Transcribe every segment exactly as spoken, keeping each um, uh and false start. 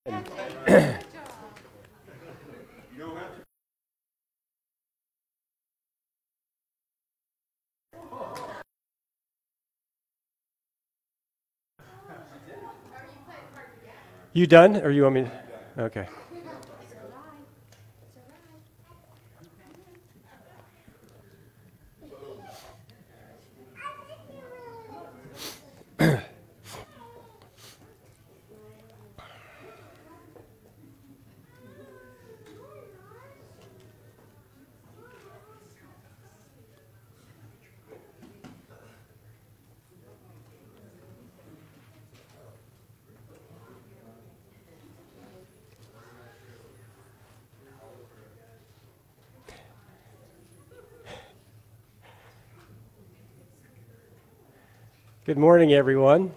You done, or you want me to? Okay. Good morning, everyone.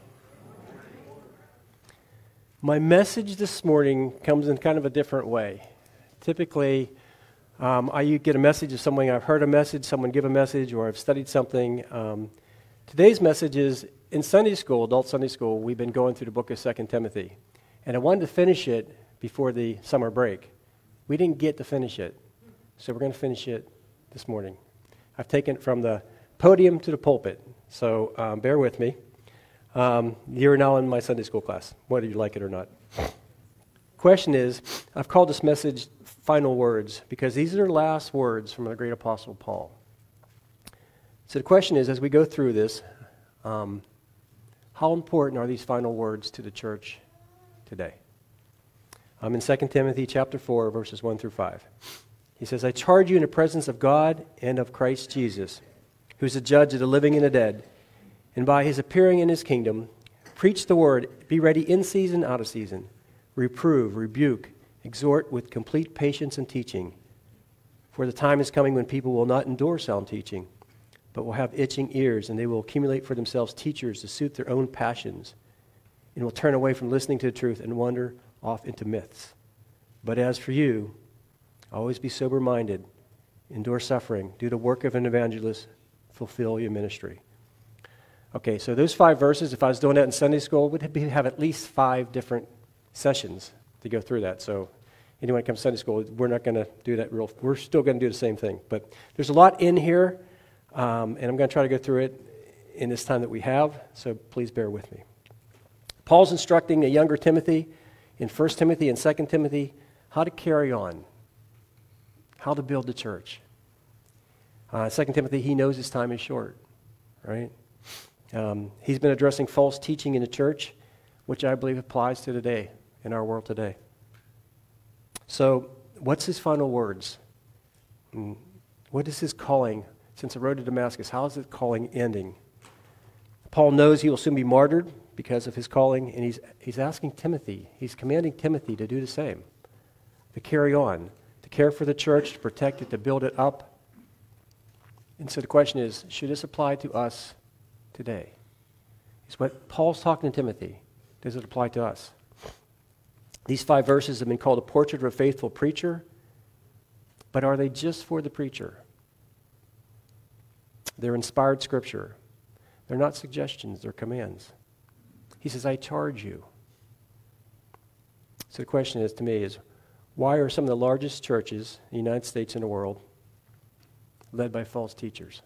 My message this morning comes in kind of a different way. Typically, um, I get a message of someone, I've heard a message, someone give a message, or I've studied something. Um, today's message is, in Sunday school, adult Sunday school, we've been going through the book of Second Timothy. And I wanted to finish it before the summer break. We didn't get to finish it, so we're going to finish it this morning. I've taken it from the podium to the pulpit. So um, bear with me. Um, you're now in my Sunday school class, whether you like it or not. Question is, I've called this message Final Words because these are the last words from the great apostle Paul. So the question is, as we go through this, um, how important are these final words to the church today? I'm in Second Timothy chapter four, verses one through five. He says, I charge you in the presence of God and of Christ Jesus, who's the judge of the living and the dead, and by his appearing in his kingdom, preach the word, be ready in season, out of season, reprove, rebuke, exhort with complete patience and teaching. For the time is coming when people will not endure sound teaching, but will have itching ears, and they will accumulate for themselves teachers to suit their own passions, and will turn away from listening to the truth and wander off into myths. But as for you, always be sober-minded, endure suffering, do the work of an evangelist, fulfill your ministry. Okay, so those five verses, if I was doing that in Sunday school, would have at least five different sessions to go through that. So anyone who comes to Sunday school, we're not going to do that real, we're still going to do the same thing. But there's a lot in here, um, and I'm going to try to go through it in this time that we have, so please bear with me. Paul's instructing a younger Timothy in First Timothy and Second Timothy how to carry on, how to build the church. Uh, Second Timothy, he knows his time is short, right? Um, he's been addressing false teaching in the church, which I believe applies to today, in our world today. So, what's his final words? Mm, what is his calling? Since the road to Damascus, how is his calling ending? Paul knows he will soon be martyred because of his calling, and he's, he's asking Timothy, he's commanding Timothy to do the same, to carry on, to care for the church, to protect it, to build it up. And so the question is, should this apply to us today? It's what Paul's talking to Timothy. Does it apply to us? These five verses have been called a portrait of a faithful preacher, but are they just for the preacher? They're inspired scripture. They're not suggestions, they're commands. He says, I charge you. So the question is to me is, why are some of the largest churches in the United States and the world led by false teachers?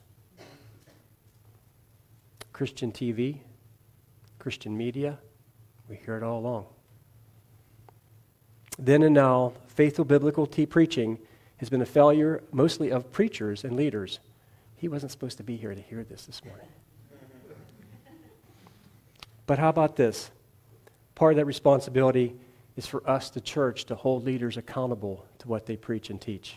Christian T V, Christian media, we hear it all along. Then and now, faithful biblical tea preaching has been a failure mostly of preachers and leaders. He wasn't supposed to be here to hear this this morning. But how about this? Part of that responsibility is for us, the church, to hold leaders accountable to what they preach and teach.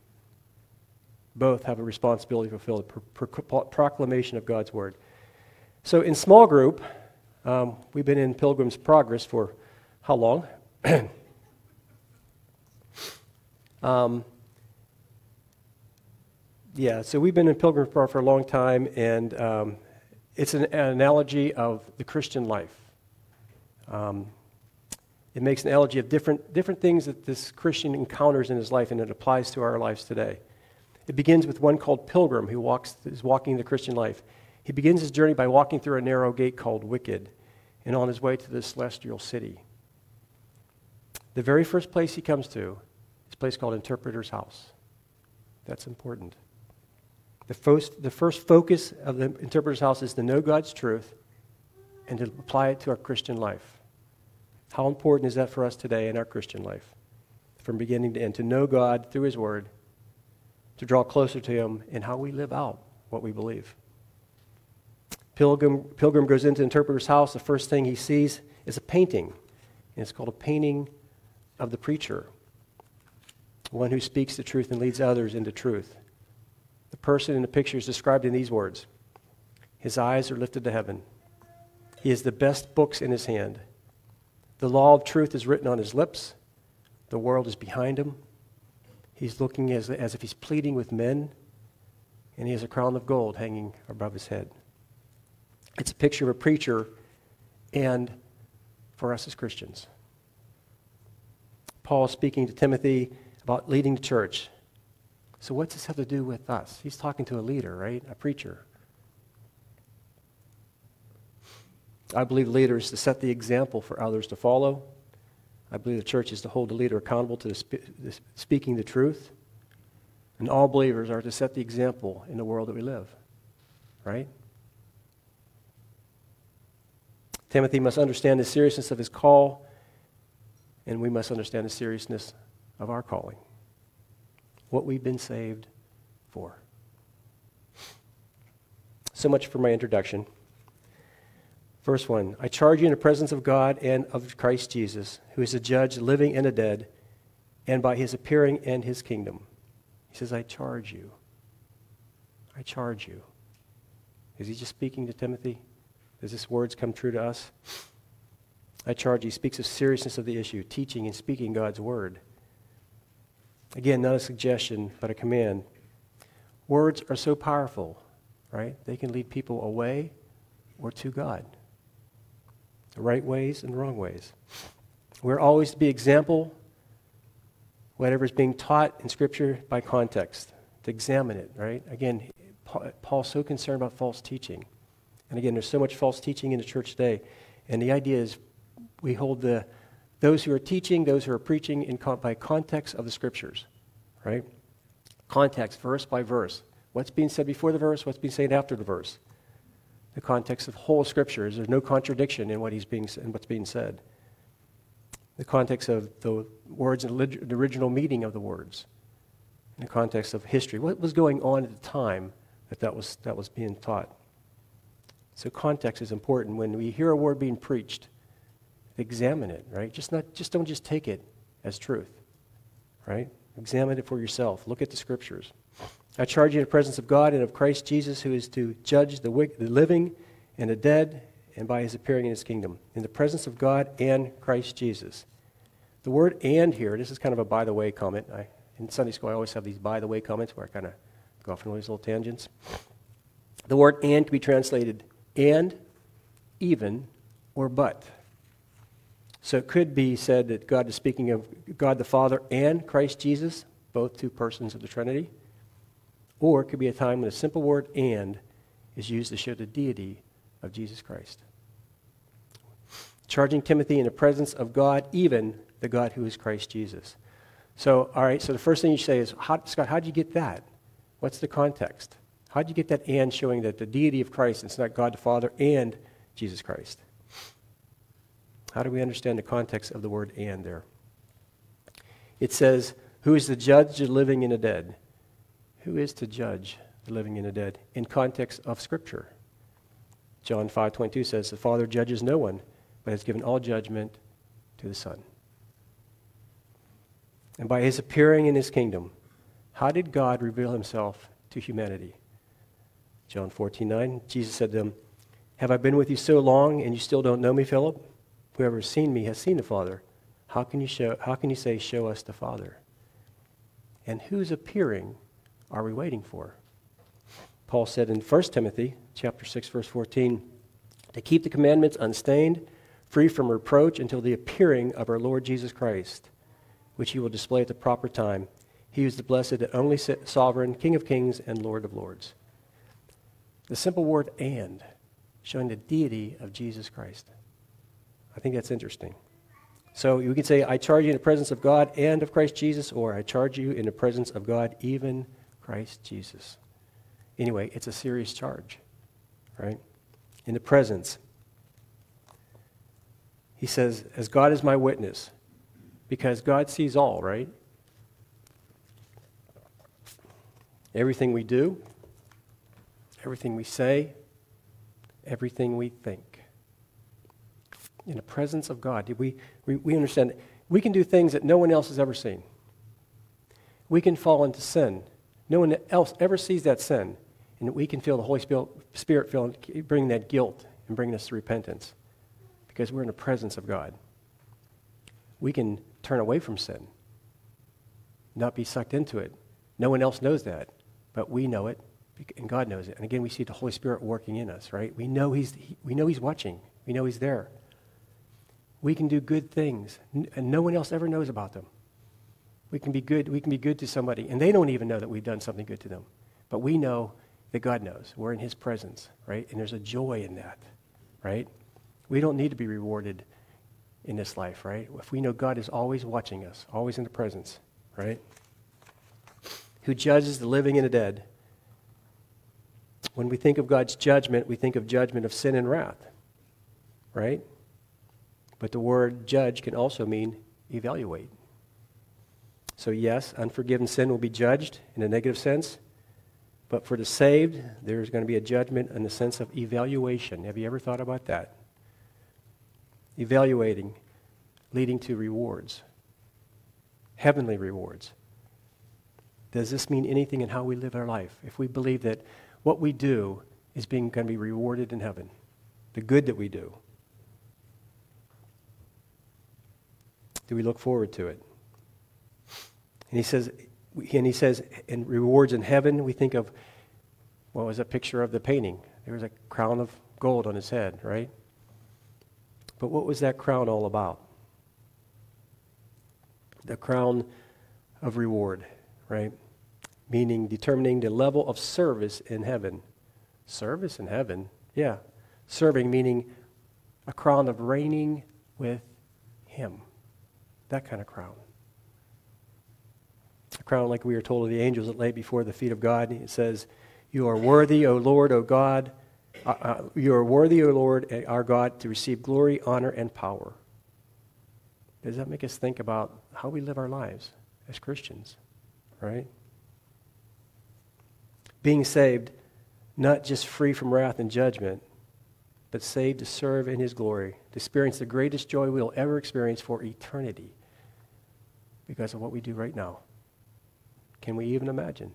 Both have a responsibility to fulfill the pro- pro- proclamation of God's word. So in small group, um, we've been in Pilgrim's Progress for how long? um, yeah, so we've been in Pilgrim's Progress for a long time, and um, it's an, an analogy of the Christian life. Um, it makes an analogy of different different things that this Christian encounters in his life, and it applies to our lives today. It begins with one called Pilgrim, who walks is walking the Christian life. He begins his journey by walking through a narrow gate called Wicked, and on his way to the celestial city. The very first place he comes to is a place called Interpreter's House. That's important. The first, the first focus of the Interpreter's House is to know God's truth and to apply it to our Christian life. How important is that for us today in our Christian life? From beginning to end, to know God through his word, to draw closer to him in how we live out what we believe. Pilgrim, Pilgrim goes into Interpreter's House. The first thing he sees is a painting, and it's called a painting of the preacher, one who speaks the truth and leads others into truth. The person in the picture is described in these words: his eyes are lifted to heaven. He has the best books in his hand. The law of truth is written on his lips. The world is behind him. He's looking as, as if he's pleading with men, and he has a crown of gold hanging above his head. It's a picture of a preacher and for us as Christians. Paul is speaking to Timothy about leading the church. So what's this have to do with us? He's talking to a leader, right? A preacher. I believe the leader is to set the example for others to follow. I believe the church is to hold the leader accountable to the spe- the speaking the truth. And all believers are to set the example in the world that we live, right? Timothy must understand the seriousness of his call, and we must understand the seriousness of our calling, what we've been saved for. So much for my introduction. Verse one, I charge you in the presence of God and of Christ Jesus, who is the judge, the living and the dead, and by his appearing and his kingdom. He says, I charge you. I charge you. Is he just speaking to Timothy? Does this words come true to us? I charge you. He speaks of seriousness of the issue, teaching and speaking God's word. Again, not a suggestion, but a command. Words are so powerful, right? They can lead people away or to God. The right ways and the wrong ways. We're always to be example, whatever is being taught in Scripture by context, to examine it, right? Again, Paul's so concerned about false teaching. And again, there's so much false teaching in the church today. And the idea is we hold the those who are teaching, those who are preaching in con- by context of the Scriptures, right? Context, verse by verse. What's being said before the verse, what's being said after the verse. The context of whole Scriptures. There's no contradiction in what he's being in what's being said. The context of the words and the original meaning of the words. In the context of history. What was going on at the time that that was, that was being taught? So context is important. When we hear a word being preached, examine it, right? Just not, just don't just take it as truth, right? Examine it for yourself. Look at the Scriptures. I charge you in the presence of God and of Christ Jesus, who is to judge the, wick, the living and the dead, and by his appearing in his kingdom. In the presence of God and Christ Jesus. The word "and" here, this is kind of a by-the-way comment. I, in Sunday school, I always have these by-the-way comments where I kind of go off on all these little tangents. The word "and" can be translated "and," "even," or "but." So it could be said that God is speaking of God the Father and Christ Jesus, both two persons of the Trinity. Or it could be a time when a simple word "and" is used to show the deity of Jesus Christ. Charging Timothy in the presence of God, even the God who is Christ Jesus. So, all right, so the first thing you say is, how, Scott, how did you get that? What's the context? How did you get that "and" showing that the deity of Christ, it's not God the Father and Jesus Christ? How do we understand the context of the word "and" there? It says, who is the judge of the living and the dead? Who is to judge the living and the dead? In context of Scripture. John five twenty-two says, the Father judges no one, but has given all judgment to the Son. And by his appearing in his kingdom, how did God reveal himself to humanity? John fourteen nine, Jesus said to them, have I been with you so long and you still don't know me, Philip? Whoever has seen me has seen the Father. How can you show, how can you say, show us the Father? And whose appearing are we waiting for? Paul said in First Timothy chapter six, verse fourteen, to keep the commandments unstained, free from reproach until the appearing of our Lord Jesus Christ, which he will display at the proper time. He is the blessed and only sovereign, King of kings and Lord of lords. The simple word "and," showing the deity of Jesus Christ. I think that's interesting. So you can say, I charge you in the presence of God and of Christ Jesus, or I charge you in the presence of God, even Christ Jesus. Anyway, it's a serious charge, right? In the presence. He says, as God is my witness, because God sees all, right? Everything we do, everything we say, everything we think. In the presence of God, we, we, we understand that we can do things that no one else has ever seen. We can fall into sin. No one else ever sees that sin. And we can feel the Holy Spirit feel, bring that guilt and bring us to repentance because we're in the presence of God. We can turn away from sin, not be sucked into it. No one else knows that, but we know it, and God knows it. And again, we see the Holy Spirit working in us, right? We know He's, we know He's watching. We know He's there. We can do good things, and no one else ever knows about them. We can be good. We can be good to somebody, and they don't even know that we've done something good to them. But we know that God knows. We're in His presence, right? And there's a joy in that, right? We don't need to be rewarded in this life, right? If we know God is always watching us, always in the presence, right? Who judges the living and the dead. When we think of God's judgment, we think of judgment of sin and wrath, right? But the word judge can also mean evaluate. So yes, unforgiven sin will be judged in a negative sense, but for the saved, there's going to be a judgment in the sense of evaluation. Have you ever thought about that? Evaluating, leading to rewards, heavenly rewards. Does this mean anything in how we live our life? If we believe that what we do is being going to be rewarded in heaven, the good that we do, do we look forward to it? And he says, and he says, in rewards in heaven, we think of, what was a picture of the painting? There was a crown of gold on his head, right? But what was that crown all about? The crown of reward, right? Meaning determining the level of service in heaven. Service in heaven? Yeah. Serving meaning a crown of reigning with Him. That kind of crown. A crown like we are told of the angels that lay before the feet of God. It says, you are worthy, O Lord, O God. Uh, uh, you are worthy, O Lord, our God, to receive glory, honor, and power. Does that make us think about how we live our lives as Christians, right? Being saved, not just free from wrath and judgment, but saved to serve in His glory, to experience the greatest joy we'll ever experience for eternity because of what we do right now. Can we even imagine?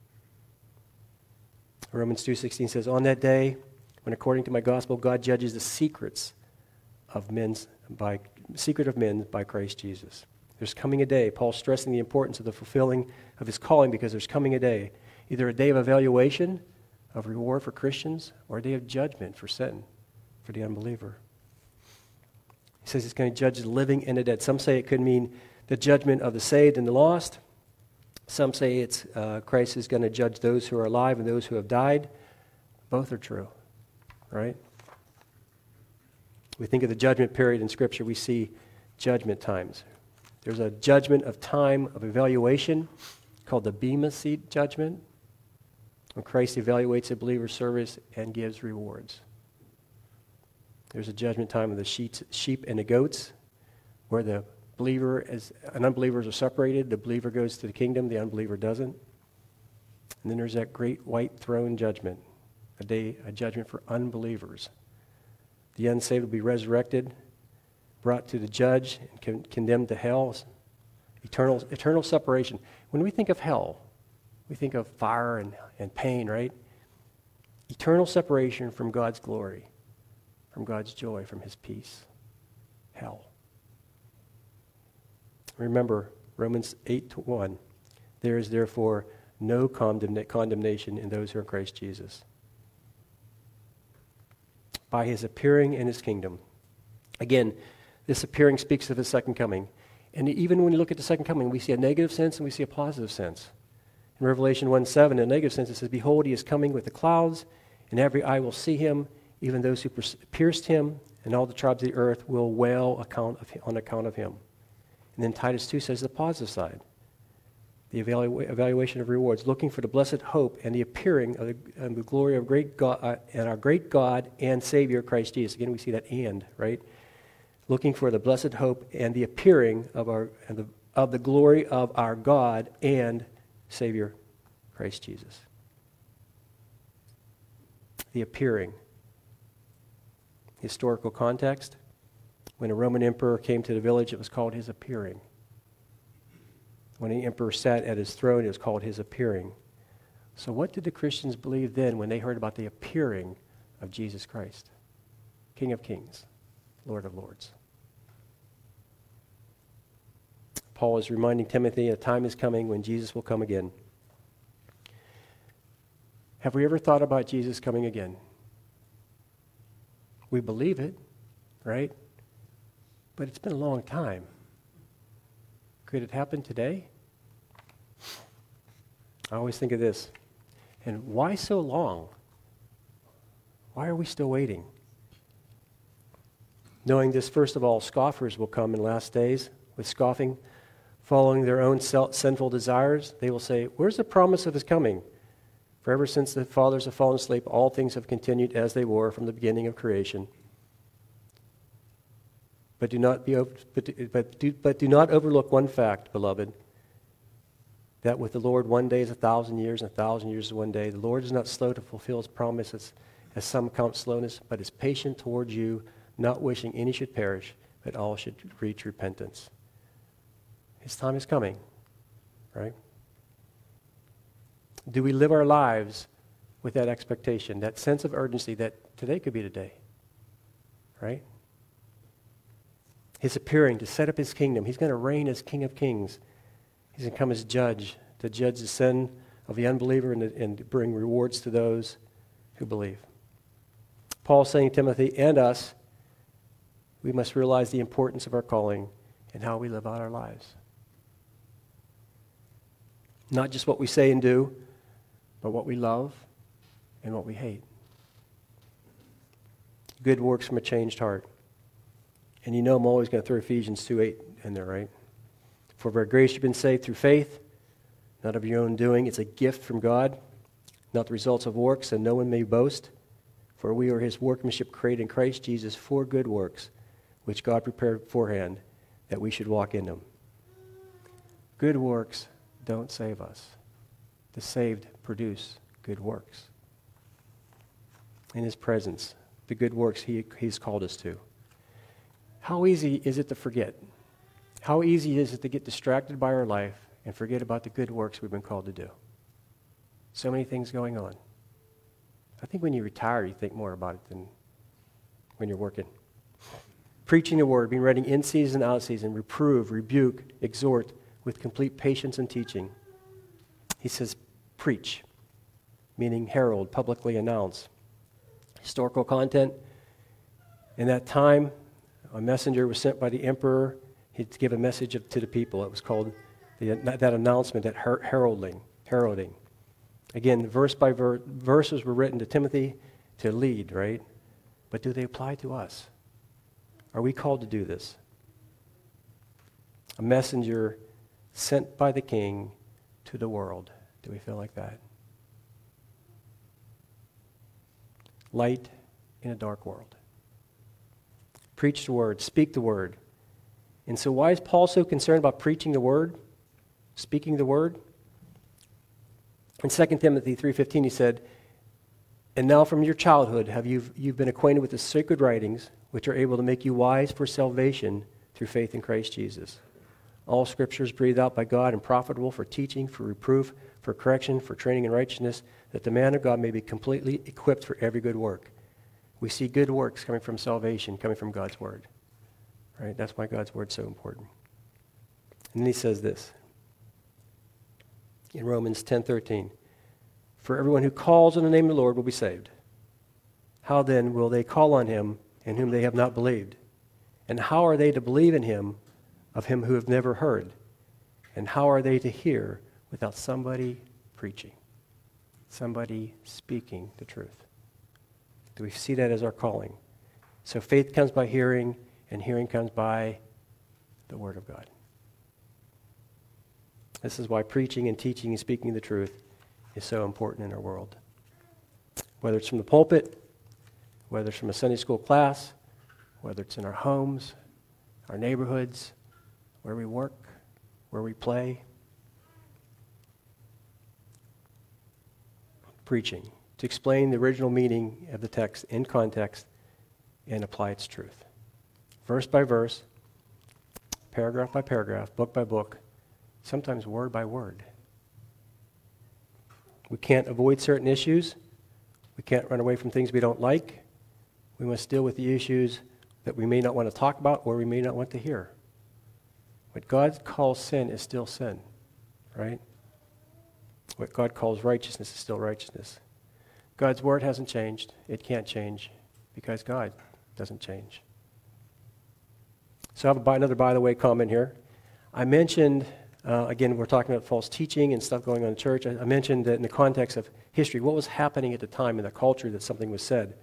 Romans two sixteen says, on that day, when according to my gospel, God judges the secrets of men's by secret of men by Christ Jesus. There's coming a day, Paul's stressing the importance of the fulfilling of his calling because there's coming a day, either a day of evaluation, of reward for Christians, or a day of judgment for sin, for the unbeliever. He says he's going to judge the living and the dead. Some say it could mean the judgment of the saved and the lost. Some say it's uh, Christ is going to judge those who are alive and those who have died. Both are true, right? We think of the judgment period in Scripture, we see judgment times. There's a judgment of time of evaluation called the Bema Seat judgment, when Christ evaluates a believer's service and gives rewards. There's a judgment time of the sheep and the goats, where the believer as and unbelievers are separated. The believer goes to the kingdom, the unbeliever doesn't. And then there's that great white throne judgment, a day, a judgment for unbelievers. The unsaved will be resurrected, brought to the judge, and con- condemned to hell, eternal, eternal separation. When we think of hell, we think of fire and, and pain, right? Eternal separation from God's glory, from God's joy, from His peace. Hell. Remember, Romans eight to one, there is therefore no condemn- condemnation in those who are in Christ Jesus. By His appearing in His kingdom. Again, this appearing speaks of His second coming. And even when you look at the second coming, we see a negative sense and we see a positive sense. In Revelation one seven, in a negative sense, it says, behold, He is coming with the clouds, and every eye will see Him, even those who pierced Him, and all the tribes of the earth will wail account of, on account of him. And then Titus two says the positive side, the evalu- evaluation of rewards, looking for the blessed hope and the appearing of the, and the glory of great God uh, and our great God and Savior Christ Jesus. Again, we see that and, right? Looking for the blessed hope and the appearing of our and the, of the glory of our God and Savior Christ Jesus. The appearing. Historical context. When a Roman emperor came to the village, it was called his appearing. When the emperor sat at his throne, it was called his appearing. So what did the Christians believe then when they heard about the appearing of Jesus Christ? King of Kings, Lord of Lords. Paul is reminding Timothy a time is coming when Jesus will come again. Have we ever thought about Jesus coming again? We believe it, right? But it's been a long time. Could it happen today? I always think of this. And why so long? Why are we still waiting? Knowing this, first of all, scoffers will come in last days with scoffing, following their own self, sinful desires. They will say, where's the promise of his coming? For ever since the fathers have fallen asleep, all things have continued as they were from the beginning of creation. But do not be but, but, do, but do not overlook one fact, beloved, that with the Lord one day is a thousand years, and a thousand years is one day. The Lord is not slow to fulfill his promises, as some count slowness, but is patient towards you, not wishing any should perish, but all should reach repentance. His time is coming, right? Do we live our lives with that expectation, that sense of urgency that today could be the day, right? His appearing to set up his kingdom. He's going to reign as King of Kings. He's going to come as judge, to judge the sin of the unbeliever and, and to bring rewards to those who believe. Paul saying to Timothy and us, we must realize the importance of our calling and how we live out our lives. Not just what we say and do, but what we love and what we hate. Good works from a changed heart. And you know I'm always going to throw Ephesians two eight in there, right? For by grace you've been saved through faith, not of your own doing. It's a gift from God, not the results of works, and no one may boast. For we are his workmanship created in Christ Jesus for good works, which God prepared beforehand that we should walk in them. Good works don't save us. The saved produce good works. In his presence, the good works he, he's called us to. How easy is it to forget? How easy is it to get distracted by our life and forget about the good works we've been called to do? So many things going on. I think when you retire, you think more about it than when you're working. Preaching the word, being ready in season, out of season, reprove, rebuke, exhort with complete patience and teaching. He says, preach, meaning herald, publicly announce. Historical content. In that time, a messenger was sent by the emperor. He'd give a message to the people. It was called the, that announcement, that her, heralding, heralding. Again, verse by verse, verses were written to Timothy to lead, right? But do they apply to us? Are we called to do this? A messenger sent by the king to the world. Do we feel like that? Light in a dark world. Preach the word, speak the word. And so why is Paul so concerned about preaching the word, speaking the word? In Second Timothy three fifteen he said, and now from your childhood have you you've been acquainted with the sacred writings, which are able to make you wise for salvation through faith in Christ Jesus. All scripture is breathed out by God and profitable for teaching, for reproof, for correction, for training in righteousness, that the man of God may be completely equipped for every good work. We see good works coming from salvation, coming from God's word. Right? That's why God's word is so important. And then he says this in Romans ten thirteen. For everyone who calls on the name of the Lord will be saved. How then will they call on him in whom they have not believed? And how are they to believe in him of him who have never heard? And how are they to hear without somebody preaching? Somebody speaking the truth. Do we see that as our calling? So faith comes by hearing, and hearing comes by the Word of God. This is why preaching and teaching and speaking the truth is so important in our world. Whether it's from the pulpit, whether it's from a Sunday school class, whether it's in our homes, our neighborhoods, where we work, where we play. Preaching, to explain the original meaning of the text in context and apply its truth. Verse by verse, paragraph by paragraph, book by book, sometimes word by word. We can't avoid certain issues. We can't run away from things we don't like. We must deal with the issues that we may not want to talk about or we may not want to hear. What God calls sin is still sin, right? What God calls righteousness is still righteousness. God's word hasn't changed. It can't change because God doesn't change. So I have a by, another by the way comment here. I mentioned, uh, again, we're talking about false teaching and stuff going on in church. I, I mentioned that in the context of history, what was happening at the time in the culture that something was said.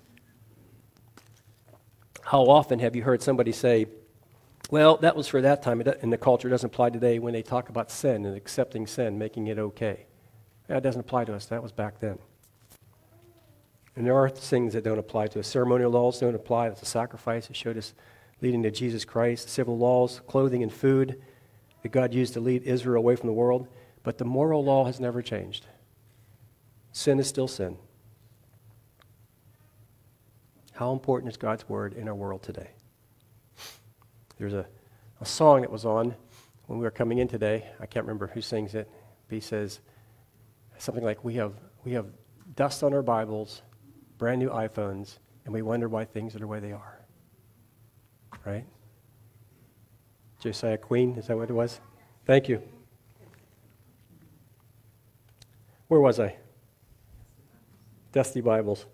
How often have you heard somebody say, well, that was for that time, and the culture doesn't apply today when they talk about sin and accepting sin, making it okay. That doesn't apply to us. That was back then. And there are things that don't apply to us. Ceremonial laws don't apply. It's a sacrifice. It showed us leading to Jesus Christ. Civil laws, clothing and food that God used to lead Israel away from the world. But the moral law has never changed. Sin is still sin. How important is God's word in our world today? There's a, a song that was on when we were coming in today. I can't remember who sings it. But he says something like, we have we have dust on our Bibles, brand new iPhones, and we wonder why things are the way they are. Right? Josiah Queen, is that what it was? Thank you. Where was I? Dusty Bibles.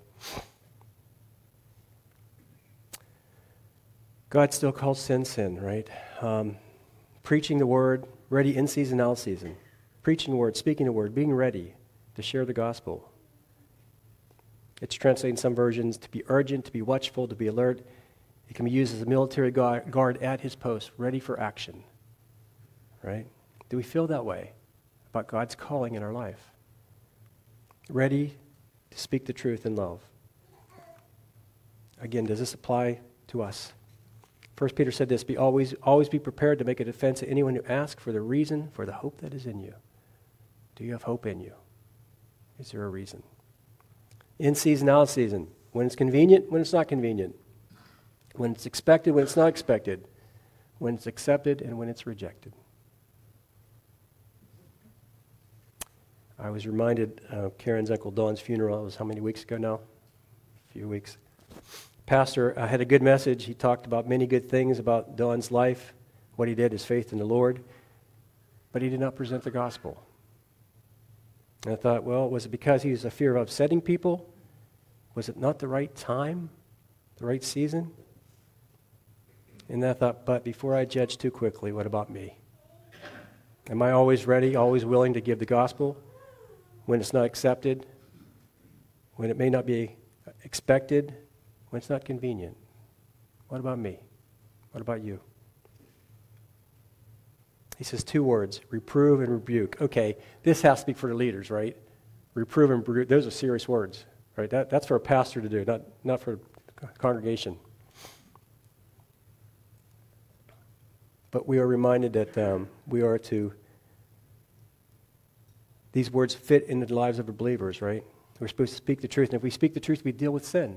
God still calls sin, sin, right? Um, preaching the word, ready in season, out of season. Preaching the word, speaking the word, being ready to share the gospel. It's translated in some versions to be urgent, to be watchful, to be alert. It can be used as a military guard at his post, ready for action, right? Do we feel that way about God's calling in our life? Ready to speak the truth in love. Again, does this apply to us? First Peter said this, be always, always be prepared to make a defense to anyone who asks for the reason for the hope that is in you. Do you have hope in you? Is there a reason? In season, out of season. When it's convenient, when it's not convenient. When it's expected, when it's not expected. When it's accepted, and when it's rejected. I was reminded of Karen's Uncle Don's funeral. It was how many weeks ago now? A few weeks. Pastor uh, had a good message. He talked about many good things about Don's life, what he did, his faith in the Lord, but he did not present the gospel. And I thought, well, was it because he was a fear of upsetting people? Was it not the right time, the right season? And I thought, but before I judge too quickly, what about me? Am I always ready, always willing to give the gospel when it's not accepted, when it may not be expected, when it's not convenient? What about me? What about you? He says two words, reprove and rebuke. Okay, this has to be for the leaders, right? Reprove and rebuke, those are serious words, right? That, that's for a pastor to do, not, not for a congregation. But we are reminded that um, we are to, these words fit in the lives of the believers, right? We're supposed to speak the truth, and if we speak the truth, we deal with sin.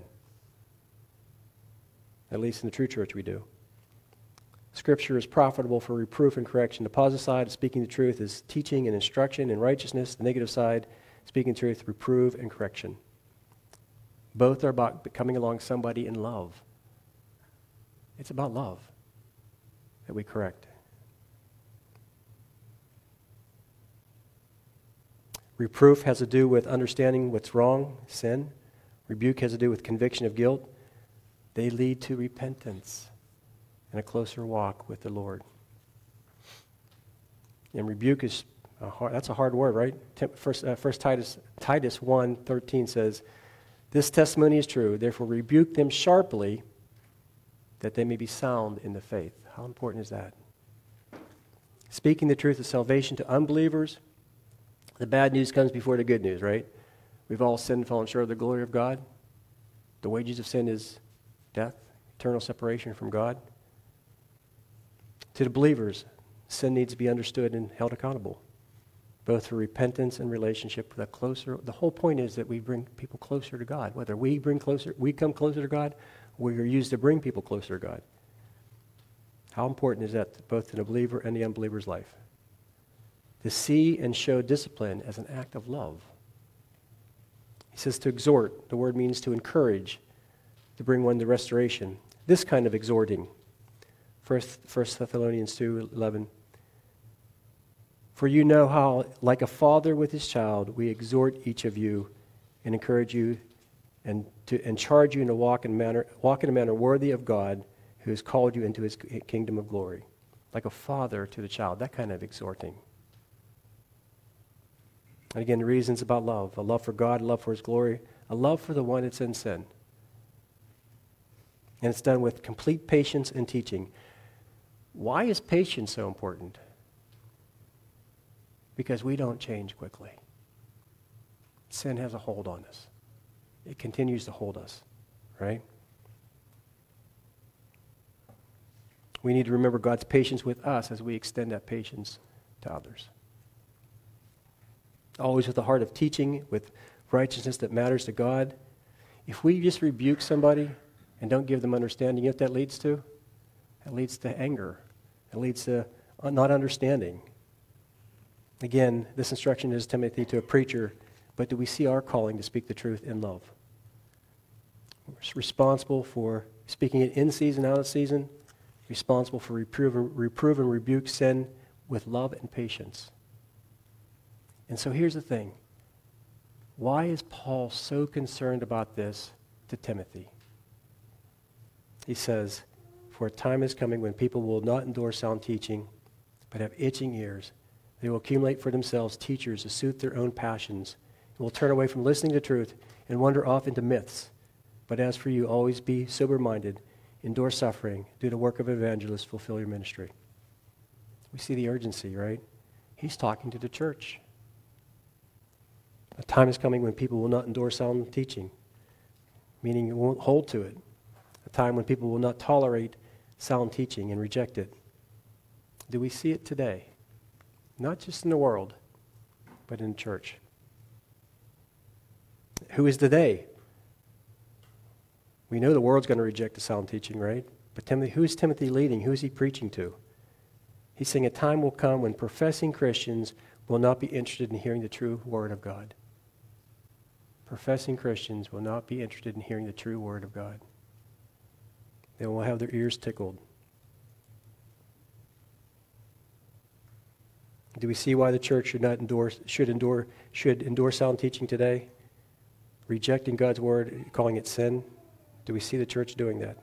At least in the true church we do. Scripture is profitable for reproof and correction. The positive side of speaking the truth is teaching and instruction in righteousness. The negative side, speaking the truth, reprove and correction. Both are about coming along somebody in love. It's about love that we correct. Reproof has to do with understanding what's wrong, sin. Rebuke has to do with conviction of guilt. They lead to repentance and a closer walk with the Lord. And rebuke is a hard, that's a hard word, right? First, uh, first Titus, Titus one thirteen says, this testimony is true, therefore rebuke them sharply that they may be sound in the faith. How important is that? Speaking the truth of salvation to unbelievers, the bad news comes before the good news, right? We've all sinned and fallen short of the glory of God. The wages of sin is death, eternal separation from God. To the believers, sin needs to be understood and held accountable, both for repentance and relationship. The closer, the whole point is that we bring people closer to God. Whether we bring closer, we come closer to God, or we are used to bring people closer to God. How important is that, both in the believer and the unbeliever's life? To see and show discipline as an act of love. He says to exhort. The word means to encourage, to bring one to restoration. This kind of exhorting. First, First Thessalonians two eleven. For you know how, like a father with his child, we exhort each of you and encourage you and to and charge you to walk in manner walk in a manner worthy of God, who has called you into his kingdom of glory. Like a father to the child. That kind of exhorting. And again, the reasons about love. A love for God, a love for his glory, a love for the one that's in sin. And it's done with complete patience and teaching. Why is patience so important? Because we don't change quickly. Sin has a hold on us. It continues to hold us, right? We need to remember God's patience with us as we extend that patience to others. Always with the heart of teaching, with righteousness that matters to God. If we just rebuke somebody and don't give them understanding, you know what that leads to? It leads to anger. It leads to not understanding. Again, this instruction is Timothy to a preacher, but do we see our calling to speak the truth in love? We're responsible for speaking it in season, out of season, responsible for reprove, reprove and rebuke sin with love and patience. And so here's the thing. Why is Paul so concerned about this to Timothy? He says, for a time is coming when people will not endure sound teaching, but have itching ears. They will accumulate for themselves teachers to suit their own passions, and will turn away from listening to truth and wander off into myths. But as for you, always be sober-minded, endure suffering, do the work of evangelists, fulfill your ministry. We see the urgency, right? He's talking to the church. A time is coming when people will not endure sound teaching, meaning it won't hold to it. A time when people will not tolerate sound teaching and reject it. Do we see it today? Not just in the world, but in church. Who is the they? We know the world's going to reject the sound teaching, right? But Timothy, who is Timothy leading? Who is he preaching to? He's saying a time will come when professing Christians will not be interested in hearing the true word of God. Professing Christians will not be interested in hearing the true word of God. They will have their ears tickled. Do we see why the church should not endure should endure should endure sound teaching today? Rejecting God's word, calling it sin. Do we see the church doing that?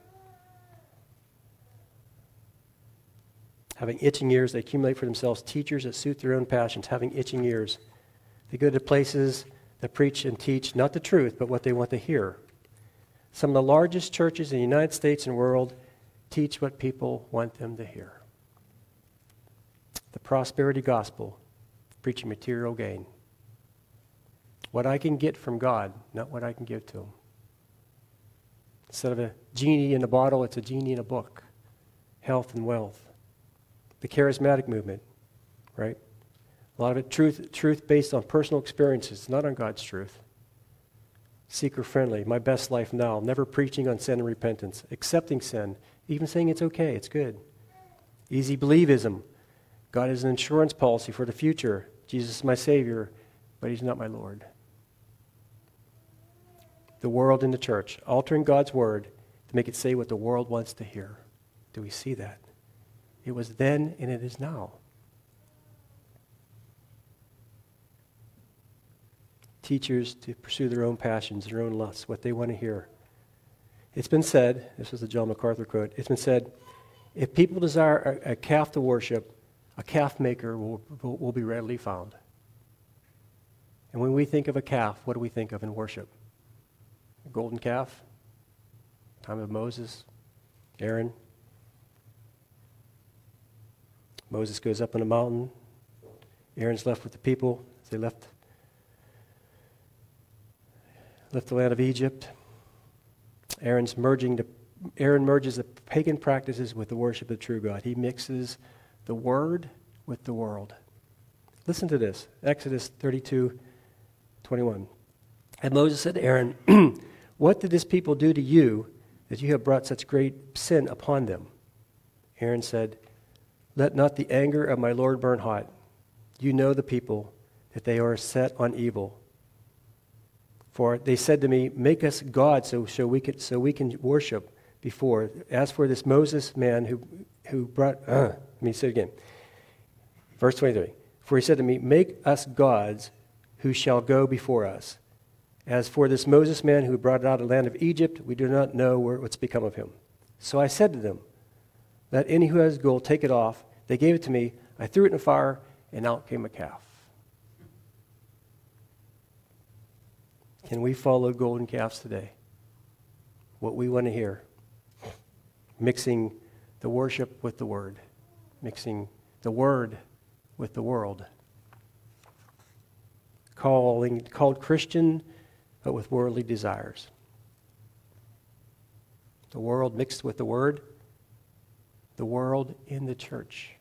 Having itching ears, they accumulate for themselves teachers that suit their own passions, having itching ears. They go to places that preach and teach not the truth, but what they want to hear. Some of the largest churches in the United States and world teach what people want them to hear. The prosperity gospel, preaching material gain. What I can get from God, not what I can give to him. Instead of a genie in a bottle, it's a genie in a book. Health and wealth. The charismatic movement, right? A lot of it truth, truth based on personal experiences, not on God's truth. Seeker-friendly, my best life now, never preaching on sin and repentance, accepting sin, even saying it's okay, it's good. Easy believism. God is an insurance policy for the future. Jesus is my Savior, but he's not my Lord. The world and the church, altering God's word to make it say what the world wants to hear. Do we see that? It was then and it is now. Teachers to pursue their own passions, their own lusts, what they want to hear. It's been said, this is the John MacArthur quote, it's been said, if people desire a, a calf to worship, a calf maker will, will, will be readily found. And when we think of a calf, what do we think of in worship? A golden calf? Time of Moses? Aaron. Moses goes up on a mountain. Aaron's left with the people. They left, left the land of Egypt. Aaron's merging the, Aaron merges the pagan practices with the worship of the true God. He mixes the word with the world. Listen to this, Exodus thirty-two twenty-one. And Moses said to Aaron, what did this people do to you that you have brought such great sin upon them? Aaron said, let not the anger of my Lord burn hot. You know the people, that they are set on evil. For they said to me, make us gods so, so, we, can, so we can worship before. As for this Moses man who, who brought, uh, let me say it again. Verse twenty-three. For he said to me, make us gods who shall go before us. As for this Moses man who brought out of the land of Egypt, we do not know where, what's become of him. So I said to them, let any who has gold take it off. They gave it to me. I threw it in the fire, and out came a calf. Can we follow golden calves today? What we want to hear. Mixing the worship with the word. Mixing the word with the world. Calling, called Christian, but with worldly desires. The world mixed with the word. The world in the church.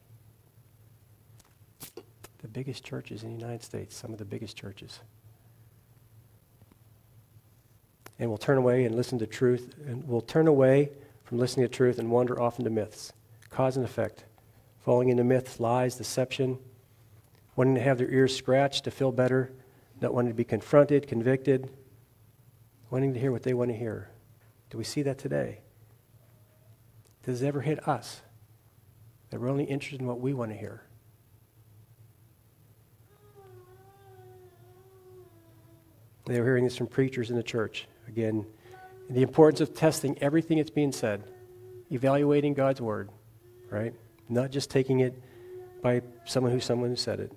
The biggest churches in the United States, some of the biggest churches. And we'll turn away and listen to truth, and we'll turn away from listening to truth and wander off into myths. Cause and effect. Falling into myths, lies, deception, wanting to have their ears scratched to feel better, not wanting to be confronted, convicted, wanting to hear what they want to hear. Do we see that today? Does it ever hit us that we're only interested in what we want to hear? They were hearing this from preachers in the church. Again, the importance of testing everything that's being said, evaluating God's word, right? Not just taking it by someone who someone who said it.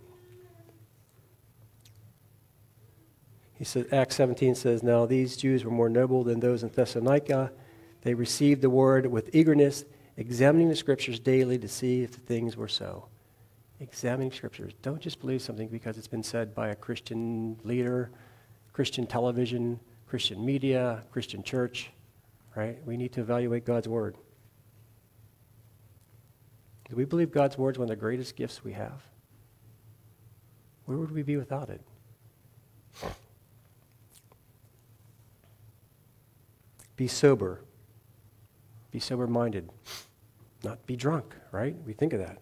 He said, Acts seventeen says, now these Jews were more noble than those in Thessalonica. They received the word with eagerness, examining the scriptures daily to see if the things were so. Examining scriptures. Don't just believe something because it's been said by a Christian leader, Christian television, Christian media, Christian church, right? We need to evaluate God's word. Do we believe God's word is one of the greatest gifts we have? Where would we be without it? Be sober. Be sober-minded. Not be drunk, right? We think of that.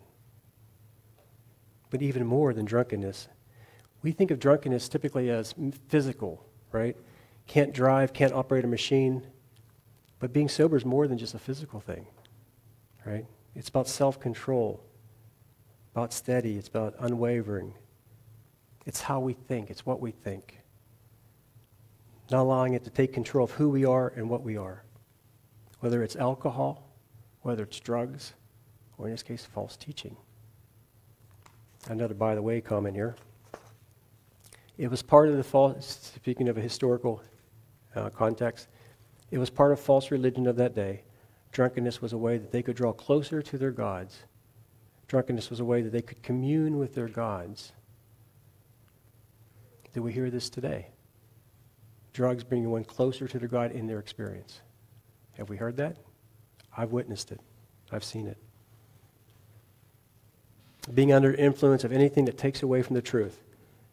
But even more than drunkenness, we think of drunkenness typically as physical, right? Can't drive, can't operate a machine. But being sober is more than just a physical thing, right? It's about self-control, about steady, it's about unwavering. It's how we think, it's what we think. Not allowing it to take control of who we are and what we are. Whether it's alcohol, whether it's drugs, or in this case, false teaching. Another by the way comment here. It was part of the false, speaking of a historical uh, context, it was part of false religion of that day. Drunkenness was a way that they could draw closer to their gods. Drunkenness was a way that they could commune with their gods. Do we hear this today? Drugs bring one closer to their God in their experience. Have we heard that? I've witnessed it. I've seen it. Being under influence of anything that takes away from the truth,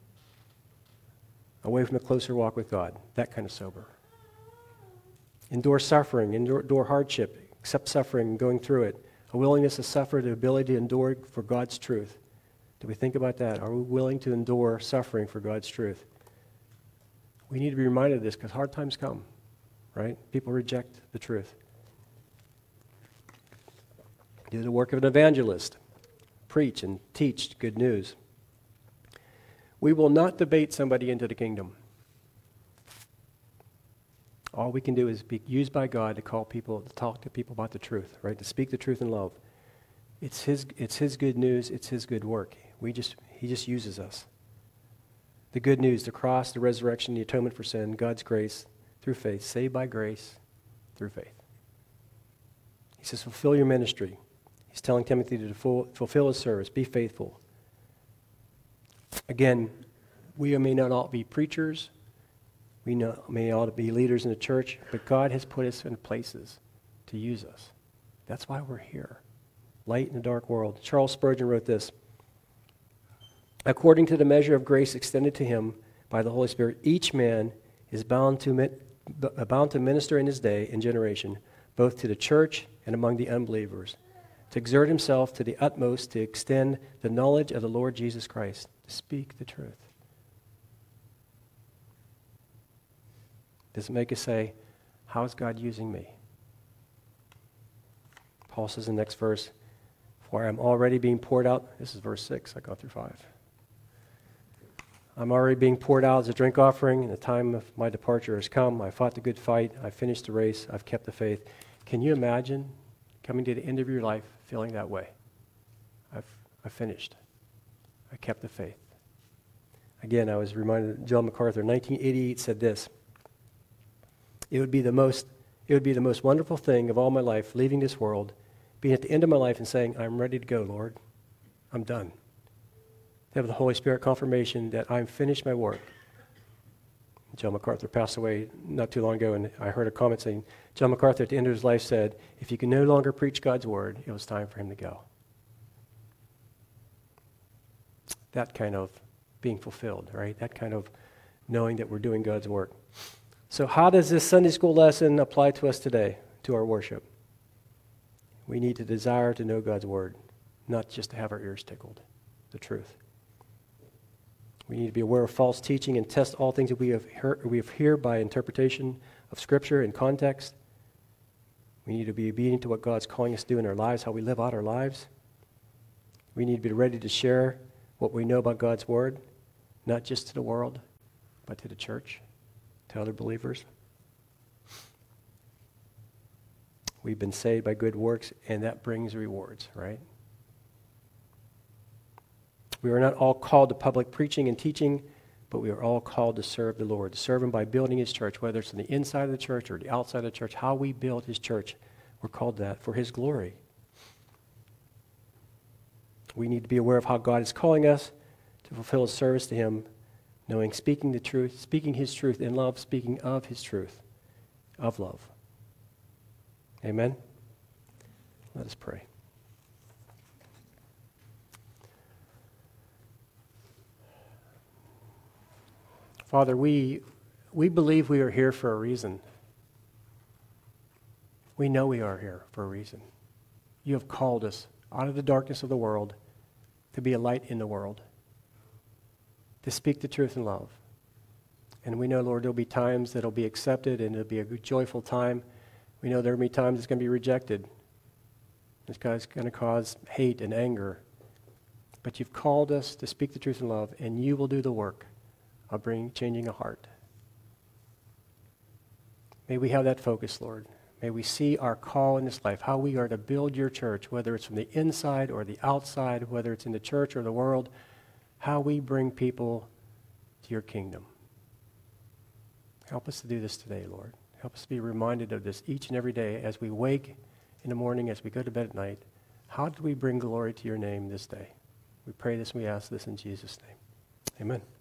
away from a closer walk with God, that kind of sober. Endure suffering, endure, endure hardship, accept suffering and going through it. A willingness to suffer, the ability to endure for God's truth. Do we think about that? Are we willing to endure suffering for God's truth? We need to be reminded of this because hard times come, right? People reject the truth. Do the work of an evangelist. Preach and teach good news. We will not debate somebody into the kingdom. All we can do is be used by God to call people, to talk to people about the truth, right? To speak the truth in love. It's His, it's His good news. It's His good work. We just, He just uses us. The good news, the cross, the resurrection, the atonement for sin, God's grace through faith, saved by grace through faith. He says, fulfill your ministry. He's telling Timothy to full, fulfill his service, be faithful. Again, we may not all be preachers, we know, may all be leaders in the church, but God has put us in places to use us. That's why we're here. Light in a dark world. Charles Spurgeon wrote this: according to the measure of grace extended to him by the Holy Spirit, each man is bound to, bound to minister in his day and generation, both to the church and among the unbelievers, to exert himself to the utmost to extend the knowledge of the Lord Jesus Christ, to speak the truth. Does it make us say, how is God using me? Paul says in the next verse, for I am already being poured out. This is verse six. I got through five. I'm already being poured out as a drink offering, and the time of my departure has come. I fought the good fight. I've finished the race. I've kept the faith. Can you imagine coming to the end of your life feeling that way? I've, I've finished. I kept the faith. Again, I was reminded, John MacArthur, nineteen eighty-eight, said this: It would be the most, it would be the most wonderful thing of all my life, leaving this world, being at the end of my life and saying, I'm ready to go, Lord. I'm done. To have the Holy Spirit confirmation that I'm finished my work. John MacArthur passed away not too long ago, and I heard a comment saying, John MacArthur at the end of his life said, if you can no longer preach God's word, it was time for him to go. That kind of being fulfilled, right? That kind of knowing that we're doing God's work. So how does this Sunday school lesson apply to us today, to our worship? We need to desire to know God's word, not just to have our ears tickled, the truth. We need to be aware of false teaching and test all things that we have heard, we have heard by interpretation of Scripture and context. We need to be obedient to what God's calling us to do in our lives, how we live out our lives. We need to be ready to share what we know about God's word, not just to the world, but to the church, to other believers. We've been saved by good works, and that brings rewards, right? We are not all called to public preaching and teaching, but we are all called to serve the Lord, to serve him by building his church, whether it's on the inside of the church or the outside of the church. How we build his church, we're called that for his glory. We need to be aware of how God is calling us to fulfill his service to him, knowing speaking the truth, speaking his truth in love, speaking of his truth, of love. Amen? Let us pray. Father, we, we believe we are here for a reason. We know we are here for a reason. You have called us out of the darkness of the world to be a light in the world, to speak the truth in love. And we know, Lord, there'll be times that it'll be accepted and it'll be a joyful time. We know there'll be times it's going to be rejected. It's going to cause hate and anger. But you've called us to speak the truth in love, and you will do the work of bringing, changing a heart. May we have that focus, Lord. May we see our call in this life, how we are to build your church, whether it's from the inside or the outside, whether it's in the church or the world, how we bring people to your kingdom. Help us to do this today, Lord. Help us to be reminded of this each and every day as we wake in the morning, as we go to bed at night. How do we bring glory to your name this day? We pray this and we ask this in Jesus' name. Amen.